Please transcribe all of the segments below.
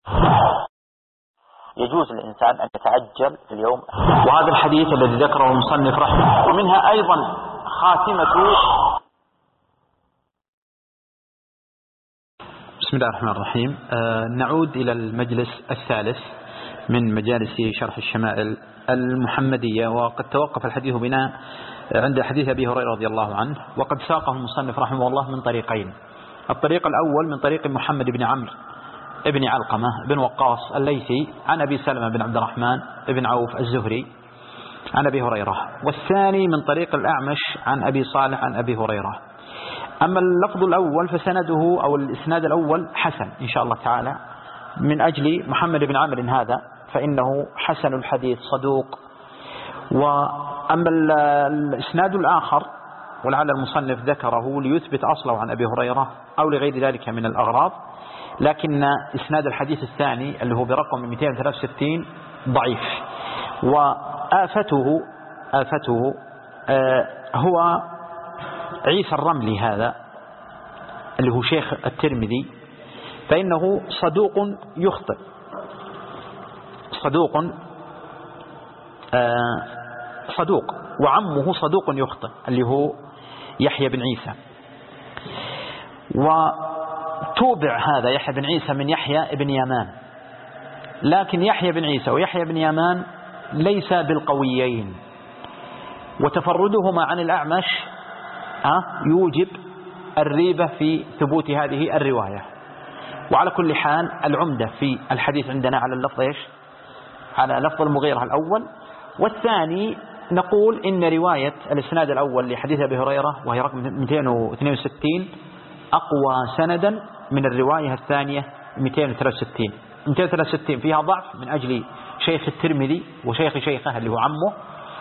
يجوز للإنسان أن يتعجل في اليوم. وهذا الحديث الذي ذكره المصنف رحمه، ومنها أيضا خاتمة. بسم الله الرحمن الرحيم. نعود إلى المجلس الثالث من مجالس شرح الشمائل المحمدية، وقد توقف الحديث بنا عند حديث أبي هريرة رضي الله عنه، وقد ساقه المصنف رحمه الله من طريقين. الطريق الأول من طريق محمد بن عمرو ابن علقمة بن وقاص الليثي عن أبي سلمة بن عبد الرحمن بن عوف الزهري عن أبي هريرة، والثاني من طريق الأعمش عن أبي صالح عن أبي هريرة. أما اللفظ الأول فسنده أو الإسناد الأول حسن إن شاء الله تعالى من أجل محمد بن عمرو هذا، فإنه حسن الحديث صدوق. وأما الإسناد الآخر ولعل المصنف ذكره ليثبت أصله عن أبي هريرة أو لغير ذلك من الأغراض، لكن إسناد الحديث الثاني اللي هو برقم 263 ضعيف. وآفته هو عيسى الرملي هذا اللي هو شيخ الترمذي، فإنه صدوق يخطئ، صدوق وعمه صدوق يخطئ اللي هو يحيى بن عيسى. وتوبع هذا يحيى بن عيسى من يحيى بن يمان، لكن يحيى بن عيسى ويحيى بن يمان ليس بالقويين، وتفردهما عن الأعمش يوجب الريبة في ثبوت هذه الرواية. وعلى كل حال العمدة في الحديث عندنا على اللفظ ايش؟ على لفظ المغيرة الأول، والثاني نقول إن رواية الإسناد الأول لحديث أبي هريرة وهي رقم 262 أقوى سندا من الرواية الثانية 263 فيها ضعف من أجل شيخ الترمذي وشيخ شيخه اللي هو عمه،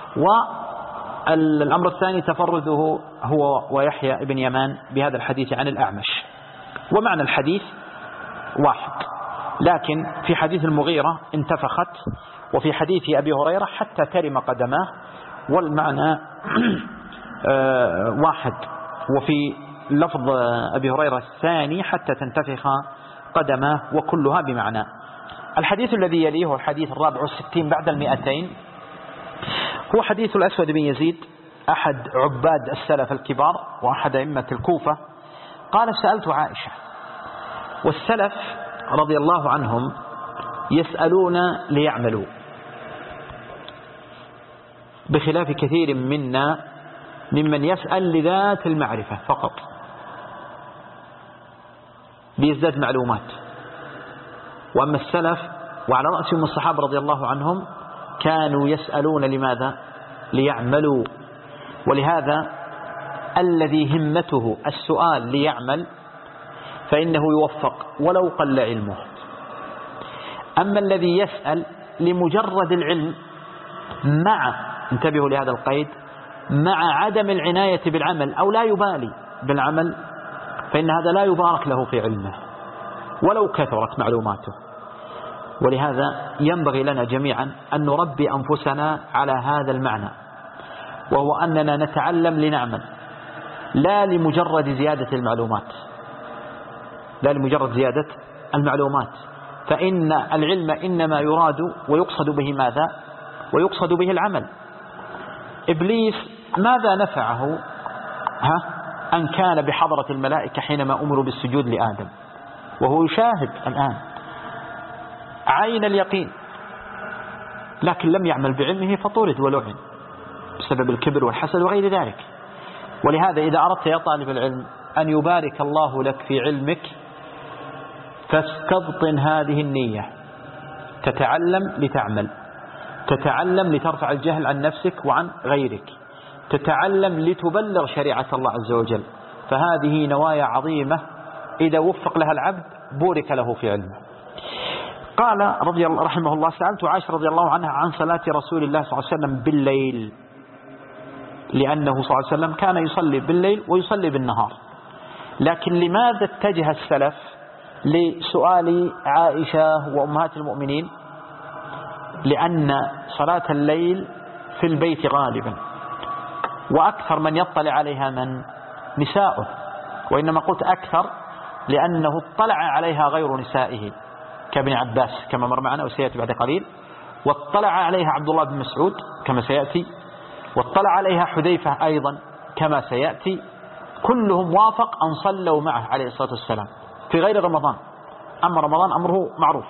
والأمر الثاني تفرده هو ويحيى بن يمان بهذا الحديث عن الأعمش. ومعنى الحديث واحد، لكن في حديث المغيرة انتفخت، وفي حديث أبي هريرة حتى ترم قدماه، والمعنى واحد. وفي لفظ أبي هريرة الثاني حتى تنتفخ قدماه، وكلها بمعنى. الحديث الذي يليه هو الحديث 64 بعد 200، هو حديث الأسود بن يزيد أحد عباد السلف الكبار وأحد أئمة الكوفة. قال: سألت عائشة. والسلف رضي الله عنهم يسألون ليعملوا، بخلاف كثير منا ممن يسأل لذات المعرفة فقط ليزداد معلومات. وأما السلف وعلى رأسهم الصحابة رضي الله عنهم كانوا يسألون لماذا؟ ليعملوا. ولهذا الذي همته السؤال ليعمل فإنه يوفق ولو قل علمه. أما الذي يسأل لمجرد العلم انتبهوا لهذا القيد، مع عدم العناية بالعمل أو لا يبالي بالعمل، فإن هذا لا يبارك له في علمه ولو كثرت معلوماته. ولهذا ينبغي لنا جميعا أن نربي أنفسنا على هذا المعنى، وهو أننا نتعلم لنعمل، لا لمجرد زيادة المعلومات، فإن العلم إنما يراد ويقصد به ماذا؟ ويقصد به العمل. إبليس ماذا نفعه أن كان بحضرة الملائكة حينما أمروا بالسجود لآدم، وهو يشاهد الآن عين اليقين، لكن لم يعمل بعلمه فطرد ولعن بسبب الكبر والحسد وغير ذلك. ولهذا إذا أردت يا طالب العلم أن يبارك الله لك في علمك فاستبطن هذه النية، تتعلم لتعمل، تتعلم لترفع الجهل عن نفسك وعن غيرك، تتعلم لتبلغ شريعة الله عز وجل. فهذه نوايا عظيمة إذا وفق لها العبد بورك له في علمه. قال رحمه الله: سألت عائشة رضي الله عنها عن صلاة رسول الله صلى الله عليه وسلم بالليل، لأنه صلى الله عليه وسلم كان يصلي بالليل ويصلي بالنهار. لكن لماذا اتجه السلف لسؤال عائشة وأمهات المؤمنين؟ لأن صلاة الليل في البيت غالبا، وأكثر من يطلع عليها من نساؤه. وإنما قلت أكثر لأنه اطلع عليها غير نسائه، كابن عباس كما مر معنا وسيأتي بعد قليل، واطلع عليها عبد الله بن مسعود كما سيأتي، واطلع عليها حذيفة أيضا كما سيأتي، كلهم وافق أن صلوا معه عليه الصلاة والسلام في غير رمضان. أما رمضان أمره معروف.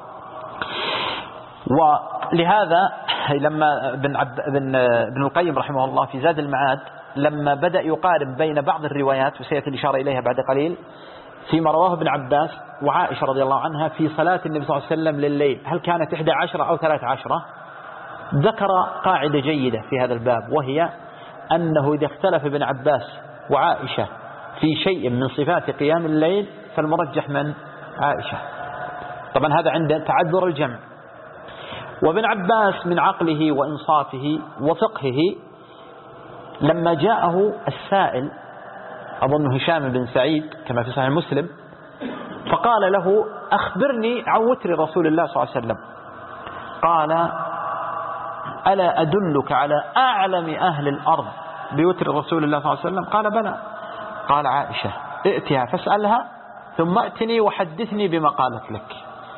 ولهذا لما ابن القيم رحمه الله في زاد المعاد لما بدأ يقارن بين بعض الروايات وسيأتي الإشارة إليها بعد قليل فيما رواه ابن عباس وعائشة رضي الله عنها في صلاة النبي صلى الله عليه وسلم لليل هل كانت 11 أو 13، ذكر قاعدة جيدة في هذا الباب، وهي أنه إذا اختلف ابن عباس وعائشة في شيء من صفات قيام الليل فالمرجح من عائشة. طبعا هذا عند تعذر الجمع. وابن عباس من عقله وإنصافه وفقهه لما جاءه السائل أظن هشام بن سعيد كما في صحيح مسلم فقال له أخبرني عن وتر رسول الله صلى الله عليه وسلم، قال ألا أدلك على أعلم أهل الأرض بوتر رسول الله صلى الله عليه وسلم؟ قال بلى. قال عائشة ائتها فاسألها ثم ائتني وحدثني بما قالت لك.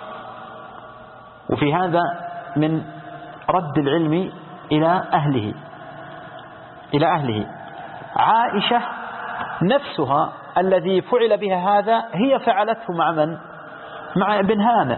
وفي هذا من رد العلم إلى أهله. عائشة نفسها الذي فعل بها هذا هي فعلته مع من؟ مع ابن هانئ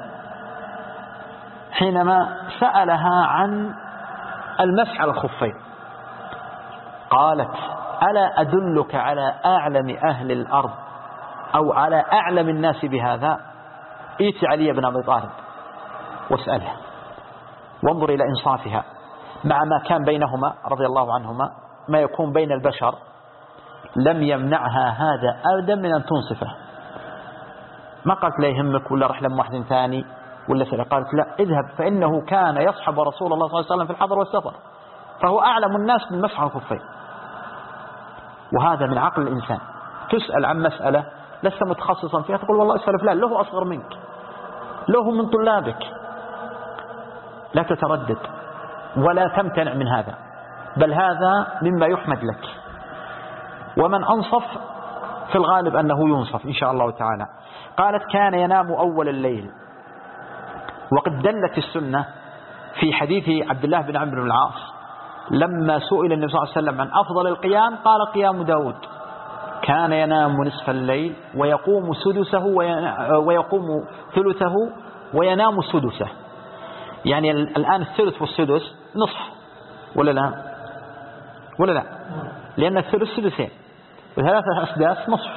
حينما سألها عن المسح على الخفين، قالت ألا أدلك على أعلم أهل الأرض أو على أعلم الناس بهذا؟ ائت علي بن أبي طالب واسأله. وانظر إلى إنصافها مع ما كان بينهما رضي الله عنهما ما يكون بين البشر، لم يمنعها هذا أبدا من أن تنصفه. ما قالت لا يهمك ولا رح لم واحد ثاني ولا سأل، قالت لا اذهب فإنه كان يصحب رسول الله صلى الله عليه وسلم في الحضر والسفر فهو أعلم الناس بالمسح على الخفين. وهذا من عقل الإنسان. تسأل عن مسألة لست متخصصا فيها تقول والله اسأل فلان له أصغر منك، له من طلابك، لا تتردد ولا تمتنع من هذا، بل هذا مما يحمد لك. ومن أنصف في الغالب أنه ينصف إن شاء الله تعالى. قالت كان ينام أول الليل. وقد دلت السنة في حديث عبد الله بن عمرو بن العاص لما سئل النبي صلى الله عليه وسلم عن أفضل القيام قال قيام داود، كان ينام نصف الليل ويقوم سدسه ويقوم ثلثه وينام سدسه. يعني الآن الثلث والسدس نصف ولا لا؟ لأن الثلث سدسين وثلاثة أسداس نصف.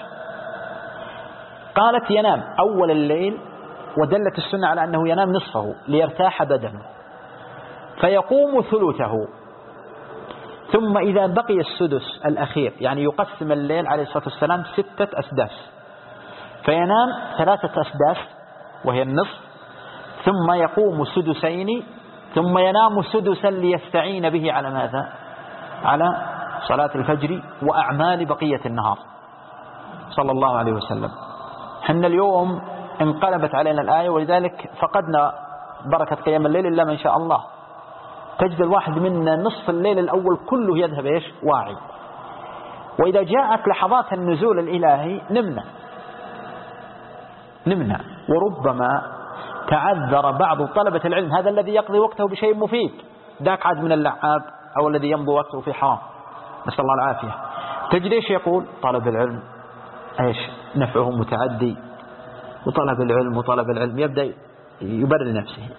قالت ينام أول الليل، ودلت السنة على أنه ينام نصفه ليرتاح بدنه، فيقوم ثلثه، ثم إذا بقي السدس الأخير يعني يقسم الليل عليه الصلاة والسلام 6 أسداس، فينام 3 أسداس وهي النصف، ثم يقوم سدسين، ثم ينام سدسا ليستعين به على ماذا؟ على صلاة الفجر وأعمال بقية النهار صلى الله عليه وسلم. حنا اليوم انقلبت علينا الآية ولذلك فقدنا بركة قيام الليل إلا من شاء الله. تجد الواحد منا نصف الليل الأول كله يذهب واعي، وإذا جاءت لحظات النزول الإلهي نمنا. وربما تعذر بعض طلبة العلم، هذا الذي يقضي وقته بشيء مفيد، ذاك عاد من اللعاب أو الذي يمضي وقته في حرام، نسأل الله العافية. تجد ايش يقول طالب العلم ايش نفعه متعدي، وطلب العلم يبدأ يبرر نفسه.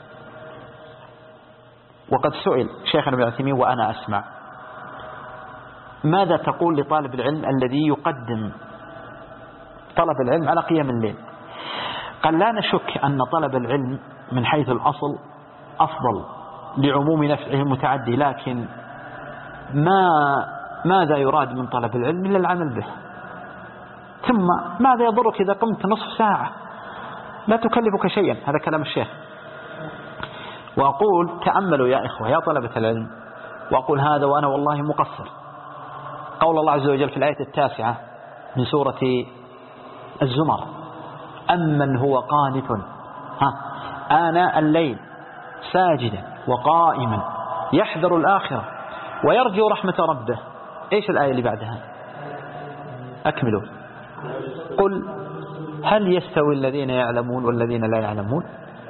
وقد سئل شيخنا ابن عثيمين وأنا أسمع ماذا تقول لطالب العلم الذي يقدم طلب العلم على قيام الليل؟ قال لا نشك أن طلب العلم من حيث الأصل أفضل لعموم نفعه المتعدي، لكن ماذا يراد من طلب العلم إلا العمل به. ثم ماذا يضرك إذا قمت نصف ساعة لا تكلفك شيئا؟ هذا كلام الشيخ. وأقول تأملوا يا إخوة يا طلبة العلم، وأقول هذا وأنا والله مقصر. قول الله عز وجل في الآية 9 من سورة الزمر: أمن هو قانت آناء الليل ساجدا وقائما يحذر الآخرة ويرجو رحمة ربه. إيش الآية اللي بعدها؟ أكملوا. قل هل يستوي الذين يعلمون والذين لا يعلمون؟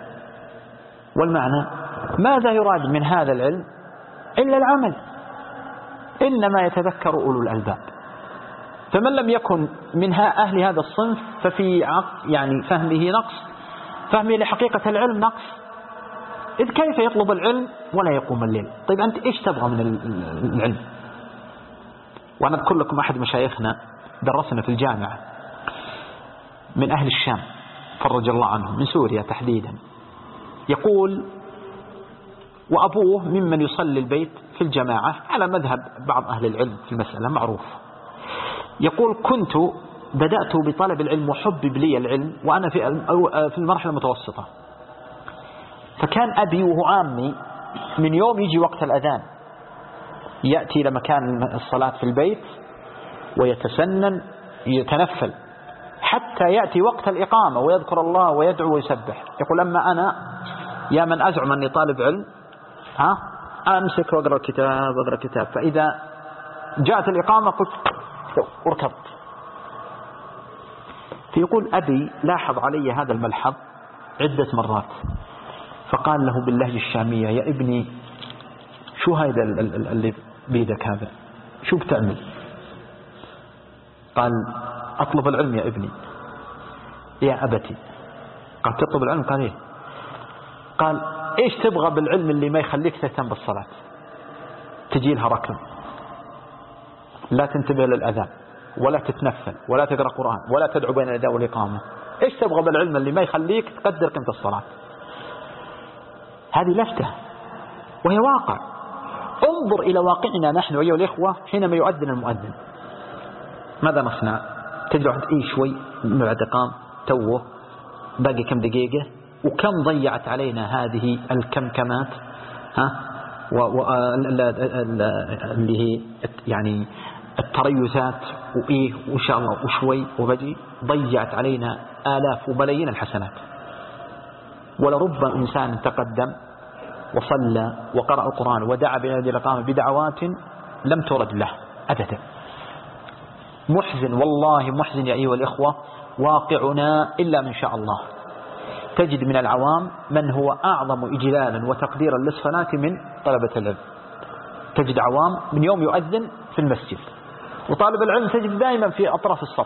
والمعنى ماذا يراد من هذا العلم إلا العمل، إنما يتذكر أولو الألباب. فمن لم يكن من أهل هذا الصنف ففي يعني فهمه نقص، فهمه لحقيقة العلم نقص. إذ كيف يطلب العلم ولا يقوم الليل؟ طيب أنت إيش تبغى من العلم؟ وأنا أذكر لكم أحد مشايخنا درسنا في الجامعة من أهل الشام فرج الله عنهم، من سوريا تحديدا، يقول وأبوه ممن يصلي البيت في الجماعة على مذهب بعض أهل العلم في المسألة معروف. يقول كنت بدأت بطلب العلم وحبب لي العلم وأنا في المرحلة المتوسطة، فكان أبي وهو عامي من يوم يجي وقت الأذان يأتي لمكان الصلاة في البيت ويتسنن يتنفل حتى يأتي وقت الإقامة ويذكر الله ويدعو ويسبح. يقول أما أنا يا من أزعم أني طالب علم أمسك وأقرأ كتاب فإذا جاءت الإقامة قلت اركض. فيقول أبي لاحظ علي هذا الملحظ عدة مرات، فقال له باللهجة الشامية يا ابني شو هذا اللي بيدك هذا، شو بتعمل؟ قال أطلب العلم يا ابني. يا أبتي. قال تطلب العلم؟ قال إيه؟ قال إيش تبغى بالعلم اللي ما يخليك تهتم بالصلاة، تجي لها ركن، لا تنتبه للأذان ولا تتنفل ولا تقرأ قرآن ولا تدعو بين الأداء والإقامة، إيش تبغى بالعلم اللي ما يخليك تقدر قيمة الصلاة؟ هذه لفتة وهي واقع. انظر إلى واقعنا نحن أيها الإخوة حينما يؤذن المؤذن ماذا نصنع؟ تدري واحد شوي بعد قام توه باقي كم دقيقة، وكم ضيعت علينا هذه الكمكمات اللي هي يعني التريثات وإن شاء الله وشوي وبجي، ضيعت علينا آلاف وملايين الحسنات. ولرب إنسان تقدم وصلى وقرأ القرآن ودعا بهذه الإقامة بدعوات لم ترد له أبدا. محزن والله محزن يا أيها الإخوة واقعنا إلا من شاء الله. تجد من العوام من هو أعظم إجلالا وتقديرا للصلاة من طلبة العلم. تجد عوام من يوم يؤذن في المسجد، وطالب العلم تجد دائما في أطراف الصف،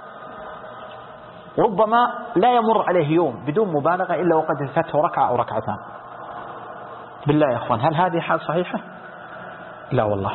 ربما لا يمر عليه يوم بدون مبالغة إلا وقد فاته ركعة أو ركعتان. بالله يا أخوان هل هذه حال صحيحة؟ لا والله.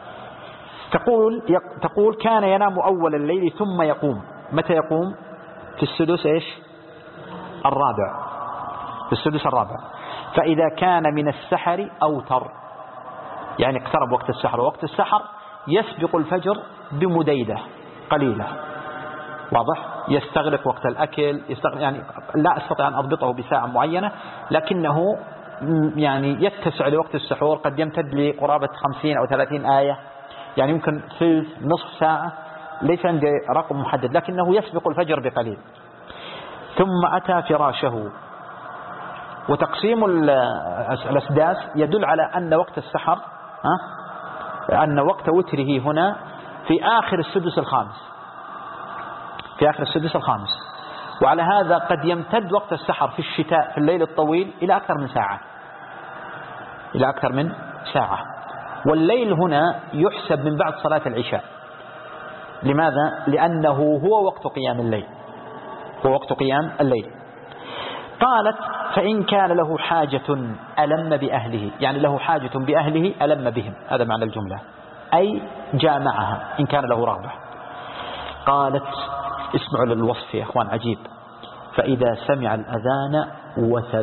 تقول كان ينام أول الليل ثم يقوم. متى يقوم؟ في السدس الرابع، في السدس الرابع. فإذا كان من السحر أوتر، يعني اقترب وقت السحر، ووقت السحر يسبق الفجر بمديدة قليلة، واضح؟ يستغرق وقت الأكل، يعني لا أستطيع أن أضبطه بساعة معينة، لكنه يعني يتسع لوقت السحور، قد يمتد لقرابة 50 أو 30 آية، يعني يمكن ثلث نصف ساعة، ليس عندي رقم محدد، لكنه يسبق الفجر بقليل. ثم أتى فراشه. وتقسيم الأسداس يدل على أن وقت السحر أن وقت وتره هنا في آخر السدس الخامس، في آخر السدس الخامس. وعلى هذا قد يمتد وقت السحر في الشتاء في الليل الطويل إلى أكثر من ساعة، إلى أكثر من ساعة. والليل هنا يحسب من بعد صلاة العشاء. لماذا؟ لأنه هو وقت قيام الليل، هو وقت قيام الليل. قالت فإن كان له حاجة ألم بأهله، يعني له حاجة بأهله ألم بهم، هذا معنى الجملة، أي جامعها إن كان له رغبة. قالت اسمعوا للوصف يا أخوان عجيب، فإذا سمع الأذان وثب.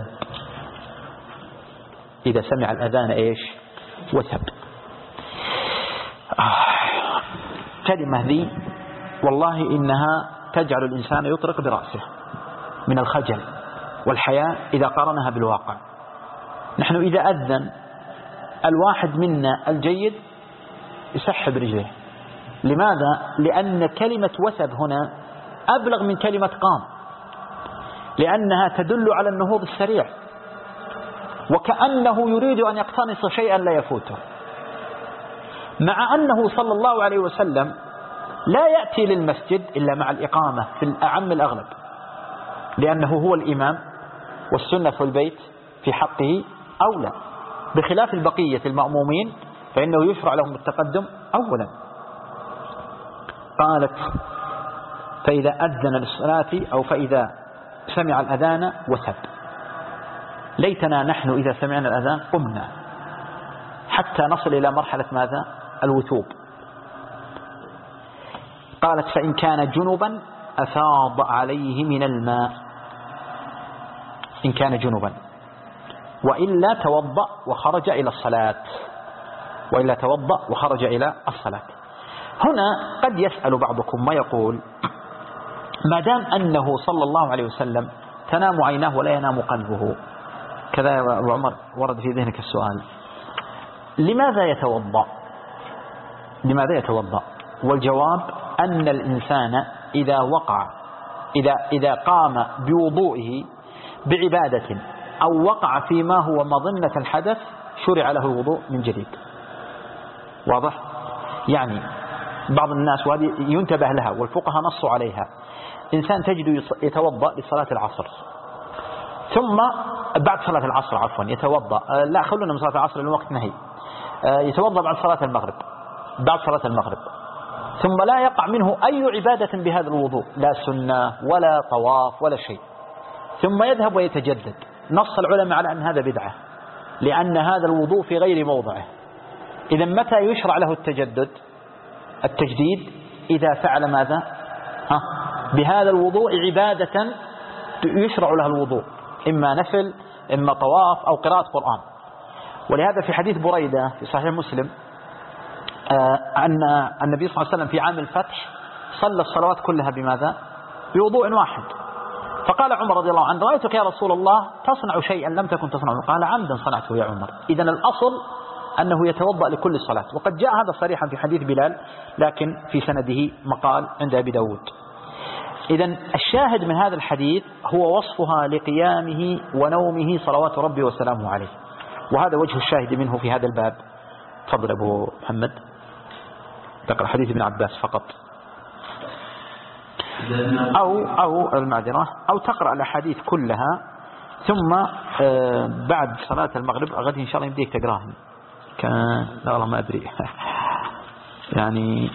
إذا سمع الأذان إيش؟ وثب. كلمة ذي والله إنها تجعل الإنسان يطرق برأسه من الخجل والحياء إذا قارنها بالواقع. نحن إذا أذن الواحد منا الجيد يسحب رجله. لماذا؟ لأن كلمة وثب هنا أبلغ من كلمة قام، لأنها تدل على النهوض السريع، وكأنه يريد أن يقتنص شيئا لا يفوته، مع أنه صلى الله عليه وسلم لا يأتي للمسجد إلا مع الإقامة في الأعم الأغلب، لأنه هو الإمام، والسنة في البيت في حقه أو لا، بخلاف البقية المأمومين فإنه يشرع لهم التقدم أولا. قالت فإذا أذن للصلاة أو فإذا سمع الأذان وثب. ليتنا نحن إذا سمعنا الأذان قمنا حتى نصل إلى مرحلة ماذا؟ الوثوب. قالت فإن كان جنبا أفاض عليه من الماء، إن كان جنبا، وإلا توضأ وخرج إلى الصلاة، وإلا توضأ وخرج إلى الصلاة. هنا قد يسأل بعضكم ويقول ما دام أنه صلى الله عليه وسلم تنام عيناه ولا ينام قلبه، كذا يا أبو عمر ورد في ذهنك السؤال، لماذا يتوضأ؟ لماذا يتوضأ؟ والجواب أن الإنسان إذا قام بوضوئه بعبادة أو وقع فيما هو مظنة الحدث شرع له الوضوء من جديد. واضح؟ يعني بعض الناس، وهذه ينتبه لها والفقهاء نصوا عليها، إنسان تجد يتوضأ لصلاة العصر، ثم بعد صلاة العصر عفوا يتوضأ، لا خلونا من صلاة العصر الوقت نهي، يتوضأ بعد صلاة المغرب، بعد صلاة المغرب، ثم لا يقع منه أي عبادة بهذا الوضوء، لا سنة ولا طواف ولا شيء، ثم يذهب ويتجدد. نص العلماء على أن هذا بدعة، لأن هذا الوضوء في غير موضعه. إذا متى يشرع له التجديد؟ إذا فعل ماذا؟ بهذا الوضوء عبادة يشرع لها الوضوء، إما نفل إما طواف أو قراءة قرآن. ولهذا في حديث بريدة في صحيح مسلم أن النبي صلى الله عليه وسلم في عام الفتح صلى الصلوات كلها بماذا؟ بوضوء واحد. فقال عمر رضي الله عنه رأيتك يا رسول الله تصنع شيئا لم تكن تصنعه، قال عمدا صنعته يا عمر. إذن الأصل أنه يتوضأ لكل صلاة، وقد جاء هذا صريحا في حديث بلال لكن في سنده مقال عند أبي داود. إذن الشاهد من هذا الحديث هو وصفها لقيامه ونومه صلوات ربي وسلامه عليه، وهذا وجه الشاهد منه في هذا الباب. تفضل أبو محمد تقرأ حديث ابن عباس فقط، أو المعذرة، أو تقرأ الأحاديث كلها ثم بعد صلاة المغرب غد إن شاء الله يمديك تقراهم. لا والله ما أدري يعني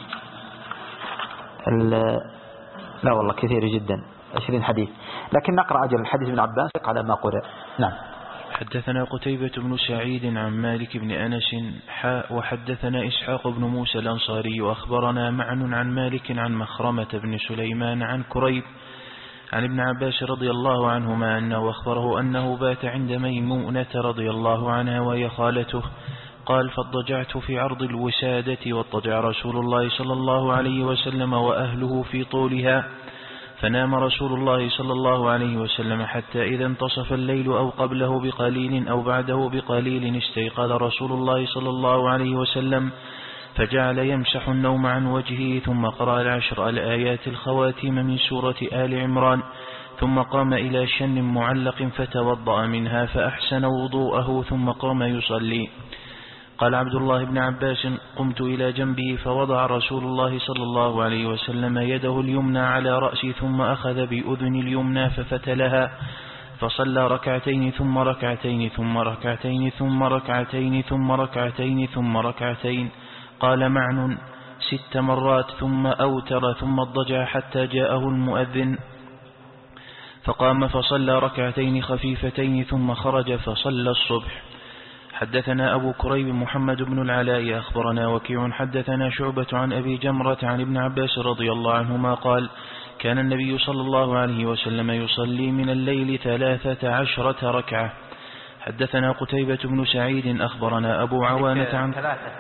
لا والله كثير جدا 20 حديث، لكن نقرأ أجل الحديث ابن عباس على ما قرأ. نعم. حدثنا قتيبة بن سعيد عن مالك بن أنس وحدثنا إسحاق بن موسى الأنصاري وأخبرنا معن عن مالك عن مخرمة بن سليمان عن كريب عن ابن عباس رضي الله عنهما أنه أخبره أنه بات عند ميمونة رضي الله عنها وهي خالته، قال فاضطجعت في عرض الوسادة واضطجع رسول الله صلى الله عليه وسلم وأهله في طولها، فنام رسول الله صلى الله عليه وسلم حتى إذا انتصف الليل أو قبله بقليل أو بعده بقليل استيقظ رسول الله صلى الله عليه وسلم فجعل يمسح النوم عن وجهه، ثم قرأ 10 الآيات الخواتيم من سورة آل عمران، ثم قام إلى شن معلق فتوضأ منها فأحسن وضوءه ثم قام يصلي. قال عبد الله بن عباس قمت إلى جنبه فوضع رسول الله صلى الله عليه وسلم يده اليمنى على رأسي ثم أخذ بأذن اليمنى ففتلها فصلى ركعتين ثم ركعتين ثم ركعتين ثم ركعتين ثم ركعتين ثم ركعتين. قال معن 6 مرات ثم أوتر ثم اضطجع حتى جاءه المؤذن فقام فصلى ركعتين خفيفتين ثم خرج فصلى الصبح. حدثنا أبو كريب محمد بن العلاء أخبرنا وكيع حدثنا شعبة عن أبي جمرة عن ابن عباس رضي الله عنهما قال كان النبي صلى الله عليه وسلم يصلي من الليل 13 ركعة. حدثنا قتيبة بن سعيد أخبرنا أبو عوانة عن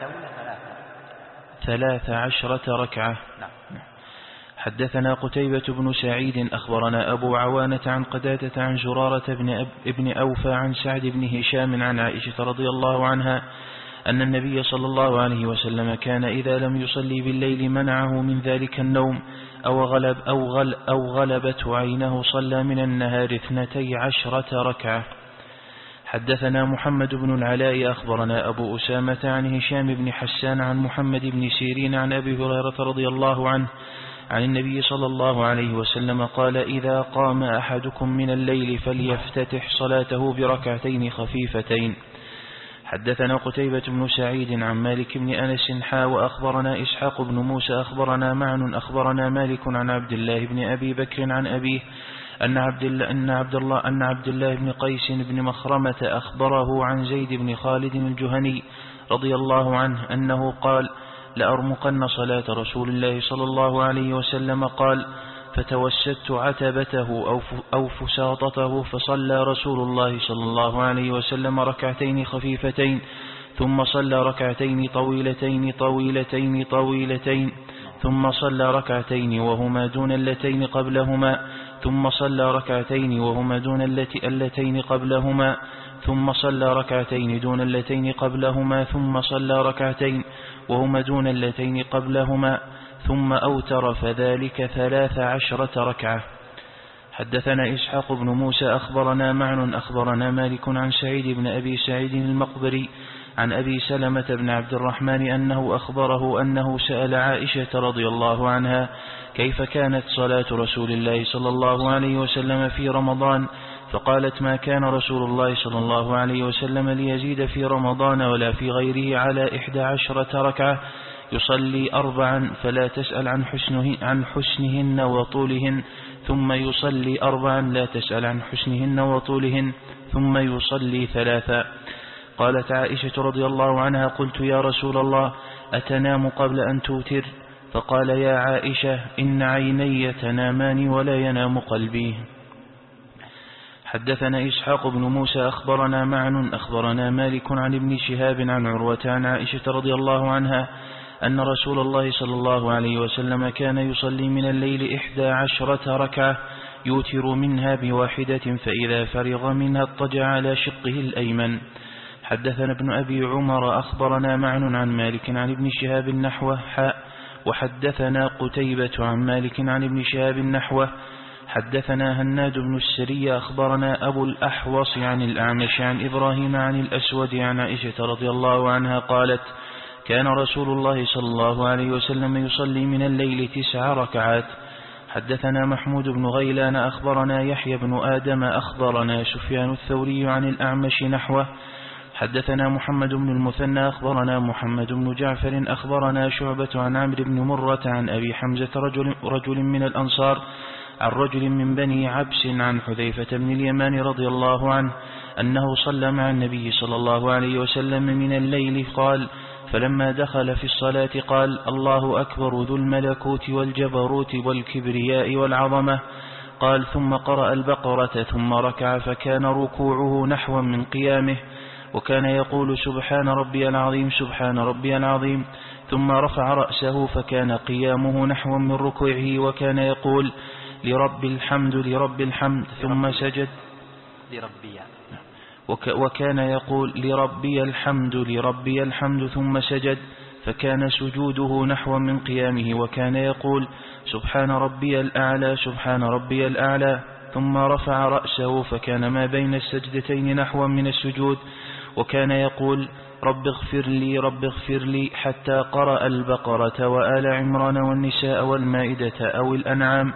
13 ركعة. حدثنا قتيبة بن سعيد أخبرنا أبو عوانة عن قتادة عن زرارة ابن أوفى عن سعد بن هشام عن عائشة رضي الله عنها أن النبي صلى الله عليه وسلم كان إذا لم يصلي بالليل منعه من ذلك النوم أو غلبته عينه صلى من النهار 12 ركعة. حدثنا محمد بن العلاء أخبرنا أبو أسامة عن هشام بن حسان عن محمد بن سيرين عن أبي هريرة رضي الله عنه عن النبي صلى الله عليه وسلم قال: إذا قام أحدكم من الليل فليفتتح صلاته بركعتين خفيفتين. حدثنا قتيبة بن سعيد عن مالك بن أنس وأخبرنا إسحاق بن موسى أخبرنا معن أخبرنا مالك عن عبد الله بن أبي بكر عن أبيه أن عبد الله بن قيس بن مخرمة أخبره عن زيد بن خالد الجهني رضي الله عنه أنه قال: لأرمقن صلاة رسول الله صلى الله عليه وسلم. قال: فتوسدت عتبته أو فساطته فصلى رسول الله صلى الله عليه وسلم ركعتين خفيفتين، ثم صلى ركعتين طويلتين ثم صلى ركعتين وهما دون اللتين قبلهما، ثم صلى ركعتين وهما دون اللتين قبلهما، ثم صلى ركعتين دون اللتين قبلهما، ثم صلى ركعتين وهما دون اللتين قبلهما، ثم أوتر، فذلك 13 ركعة. حدثنا إسحاق بن موسى أخبرنا معن أخبرنا مالك عن سعيد بن أبي سعيد المقبري عن أبي سلمة بن عبد الرحمن أنه أخبره أنه سأل عائشة رضي الله عنها كيف كانت صلاة رسول الله صلى الله عليه وسلم في رمضان، فقالت: ما كان رسول الله صلى الله عليه وسلم ليزيد في رمضان ولا في غيره على 11 ركعة، يصلي 4 فلا تسأل عن حسنهن وطولهن، ثم يصلي 4 لا تسأل عن حسنهن وطولهن، ثم يصلي 3. قالت عائشة رضي الله عنها: قلت يا رسول الله أتنام قبل أن توتر؟ فقال: يا عائشة إن عيني تنامان ولا ينام قلبي. حدثنا إسحاق بن موسى أخبرنا معن أخبرنا مالك عن ابن شهاب عن عروة عن عائشة رضي الله عنها أن رسول الله صلى الله عليه وسلم كان يصلي من الليل 11 ركعة يوتر منها ب1، فإذا فرغ منها اضطجع على شقه الأيمن. حدثنا ابن أبي عمر أخبرنا معن عن مالك عن ابن شهاب نحوه وحدثنا قتيبة عن مالك عن ابن شهاب نحوه. حدثنا هناد بن السري أخبرنا أبو الأحوص عن الأعمش عن إبراهيم عن الأسود عن عائشة رضي الله عنها قالت: كان رسول الله صلى الله عليه وسلم يصلي من الليل 9 ركعات. حدثنا محمود بن غيلان أخبرنا يحيى بن آدم أخبرنا سفيان الثوري عن الأعمش نحوه. حدثنا محمد بن المثنى أخبرنا محمد بن جعفر أخبرنا شعبة عن عمرو بن مرة عن أبي حمزة رجل من الأنصار عن رجل من بني عبس عن حذيفة بن اليمان رضي الله عنه أنه صلى مع النبي صلى الله عليه وسلم من الليل. قال: فلما دخل في الصلاة قال: الله أكبر ذو الملكوت والجبروت والكبرياء والعظمة. قال: ثم قرأ البقرة ثم ركع، فكان ركوعه نحو من قيامه، وكان يقول: سبحان ربي العظيم سبحان ربي العظيم، ثم رفع رأسه، فكان قيامه نحو من ركوعه، وكان يقول: لرب الحمد لرب الحمد، ثم سجد. وكان يقول: لربي الحمد لربي الحمد، ثم سجد، فكان سجوده نحو من قيامه، وكان يقول: سبحان ربي الأعلى سبحان ربي الأعلى، ثم رفع رأسه، فكان ما بين السجدتين نحو من السجود، وكان يقول: رب اغفر لي رب اغفر لي، حتى قرأ البقرة وآل عمران والنساء والمائدة أو الأنعام.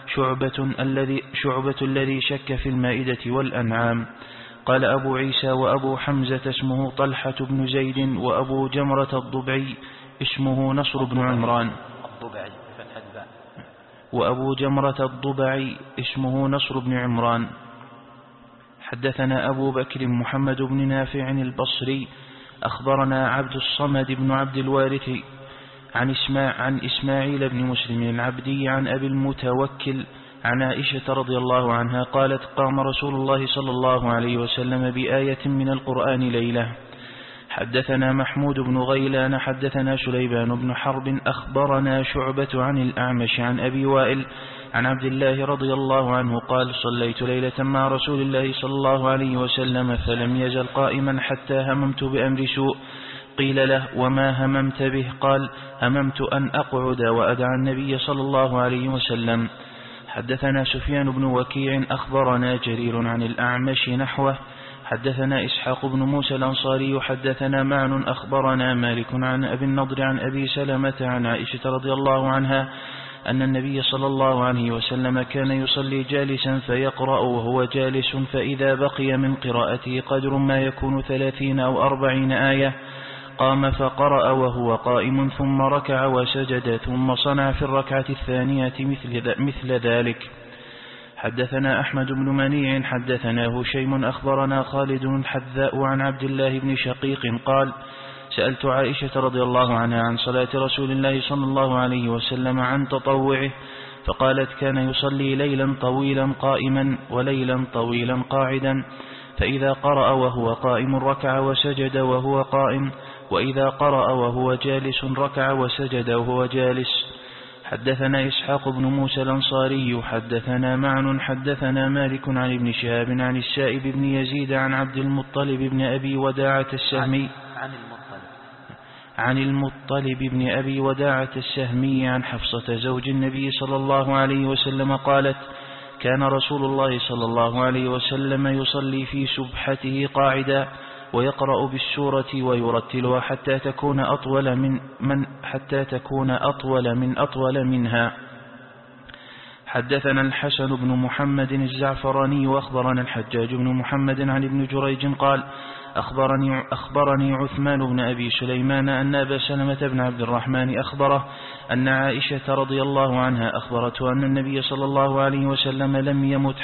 شعبة الذي شك في المائدة والأنعام. قال أبو عيسى: وأبو حمزة اسمه طلحة بن زيد، وأبو جمرة الضبعي اسمه نصر بن عمران. وأبو جمرة الضبعي اسمه نصر بن عمران. حدثنا أبو بكر محمد بن نافع البصري أخبرنا عبد الصمد بن عبد الوارث عن إسماعيل بن مسلم العبدي عن أبي المتوكل عن عائشة رضي الله عنها قالت: قام رسول الله صلى الله عليه وسلم بآية من القرآن ليلة. حدثنا محمود بن غيلان حدثنا سليمان بن حرب أخبرنا شعبة عن الأعمش عن أبي وائل عن عبد الله رضي الله عنه قال: صليت ليلة مع رسول الله صلى الله عليه وسلم فلم يزل قائما حتى هممت بأمر سوء. قيل له: وما هممت به؟ قال: هممت أن أقعد وأدعى النبي صلى الله عليه وسلم. حدثنا سفيان بن وكيع أخبرنا جرير عن الأعمش نحوه. حدثنا إسحاق بن موسى الأنصاري حدثنا معن أخبرنا مالك عن أبي النضر عن أبي سلمة عن عائشة رضي الله عنها أن النبي صلى الله عليه وسلم كان يصلي جالسا فيقرأ وهو جالس، فإذا بقي من قراءته قدر ما يكون 30 أو 40 آية قام فقرأ وهو قائم، ثم ركع وسجد، ثم صنع في الركعة الثانية مثل ذلك. حدثنا أحمد بن منيع حدثنا هشيم أخبرنا خالد الحذاء عن عبد الله بن شقيق قال: سألت عائشة رضي الله عنها عن صلاة رسول الله صلى الله عليه وسلم عن تطوعه، فقالت: كان يصلي ليلا طويلا قائما وليلا طويلا قاعدا، فإذا قرأ وهو قائم ركع وسجد وهو قائم، وإذا قرأ وهو جالس ركع وسجد وهو جالس. حدثنا إسحاق بن موسى الأنصاري حدثنا معن حدثنا مالك عن ابن شهاب عن السائب بن يزيد عن عبد المطلب بن أبي وداعة السهمي عن المطلب بن أبي وداعة السهمي عن حفصة زوج النبي صلى الله عليه وسلم قالت: كان رسول الله صلى الله عليه وسلم يصلي في سبحته قاعدا ويقرأ بالسورة ويرتلها حتى تكون أطول منها. حدثنا الحسن بن محمد الزعفراني وأخبرنا الحجاج بن محمد عن ابن جريج قال: أخبرني عثمان بن أبي سليمان أن أبا سلمة بن عبد الرحمن أخبره أن عائشة رضي الله عنها أخبرته أن النبي صلى الله عليه وسلم لم يمت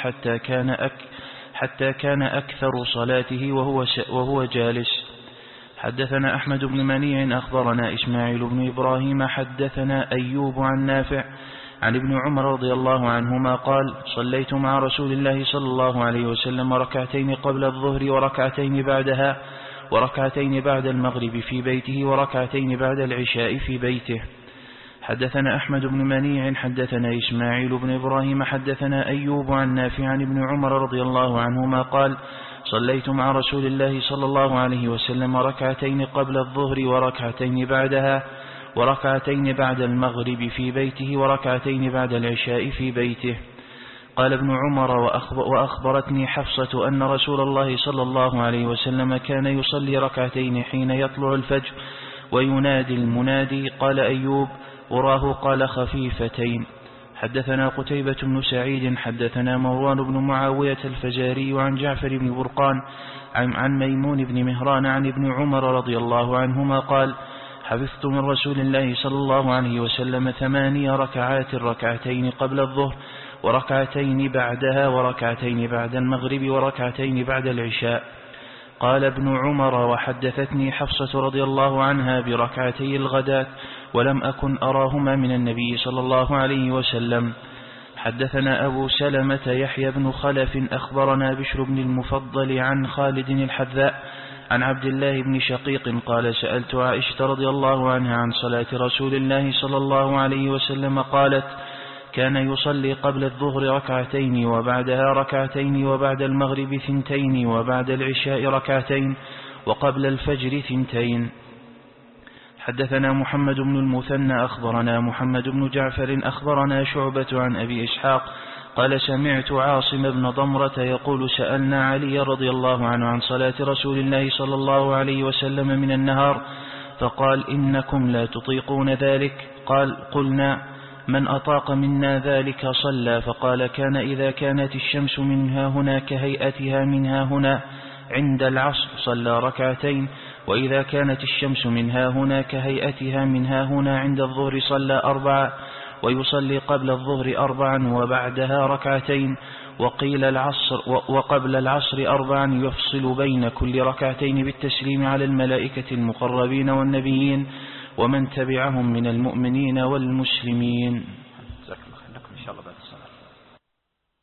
حتى كان أكثر صلاته وهو جالس. حدثنا أحمد بن منيع أخبرنا إسماعيل بن إبراهيم حدثنا أيوب عن نافع عن ابن عمر رضي الله عنهما قال: صليت مع رسول الله صلى الله عليه وسلم ركعتين قبل الظهر وركعتين بعدها وركعتين بعد المغرب في بيته وركعتين بعد العشاء في بيته. حدثنا أحمد بن منيع حدثنا إسماعيل بن إبراهيم حدثنا أيوب عن نافع عن ابن عمر رضي الله عنهما قال: صليت مع رسول الله صلى الله عليه وسلم ركعتين قبل الظهر وركعتين بعدها وركعتين بعد المغرب في بيته وركعتين بعد العشاء في بيته. قال ابن عمر: وأخبرتني حفصة أن رسول الله صلى الله عليه وسلم كان يصلي ركعتين حين يطلع الفجر وينادي المنادي. قال أيوب: وراه قال خفيفتين. حدثنا قتيبة بن سعيد حدثنا مروان بن معاوية الفزاري عن جعفر بن برقان عن ميمون بن مهران عن ابن عمر رضي الله عنهما قال: حفظت من رسول الله صلى الله عليه وسلم 8 ركعات، ركعتين قبل الظهر وركعتين بعدها وركعتين بعد المغرب وركعتين بعد العشاء. قال ابن عمر: وحدثتني حفصة رضي الله عنها بركعتي الغداة ولم أكن أراهما من النبي صلى الله عليه وسلم. حدثنا أبو سلمة يحيى بن خلف أخبرنا بشر بن المفضل عن خالد الحذاء عن عبد الله بن شقيق قال: سألت عائشة رضي الله عنها عن صلاة رسول الله صلى الله عليه وسلم قالت: كان يصلي قبل الظهر ركعتين وبعدها ركعتين وبعد المغرب 2 وبعد العشاء ركعتين وقبل الفجر 2. حدثنا محمد بن المثنى أخبرنا محمد بن جعفر أخبرنا شعبة عن أبي إسحاق قال: سمعت عاصم بن ضمرة يقول: سألنا علي رضي الله عنه عن صلاة رسول الله صلى الله عليه وسلم من النهار فقال: إنكم لا تطيقون ذلك. قلنا: من أطاق منا ذلك صلى. فقال: كان إذا كانت الشمس منها هنا كهيئتها منها هنا عند العصر صلى ركعتين، وإذا كانت الشمس منها هنا كهيئتها منها هنا عند الظهر صلى 4، ويصلي قبل الظهر 4 وبعدها ركعتين، وقبل العصر 4 يفصل بين كل ركعتين بالتسليم على الملائكة المقربين والنبيين ومن تبعهم من المؤمنين والمسلمين. جزاك الله خير لكم إن شاء الله بعد الصلاة.